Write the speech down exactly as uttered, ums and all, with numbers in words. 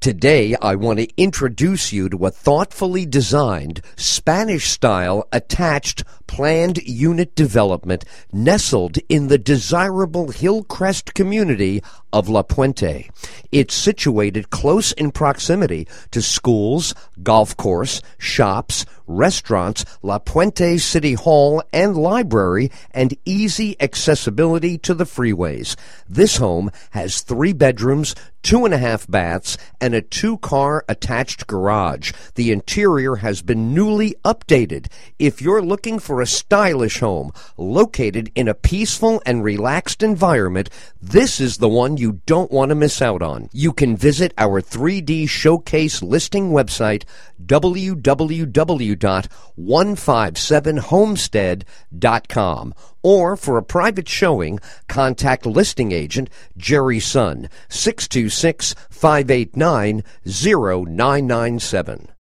Today, I want to introduce you to a thoughtfully designed, Spanish-style, attached, planned unit development nestled in the desirable Hillcrest community of La Puente. It's situated close in proximity to schools, golf course, shops, restaurants, La Puente City Hall and Library, and easy accessibility to the freeways. This home has three bedrooms, two and a half baths, and a two-car attached garage. The interior has been newly updated. If you're looking for a stylish home located in a peaceful and relaxed environment, this is the one you don't want to miss out on. You can visit our three D showcase listing website, w w w dot one five seven homestead dot com. Or for a private showing, contact listing agent Jerry Sun, six two six, five eight nine, zero nine nine seven.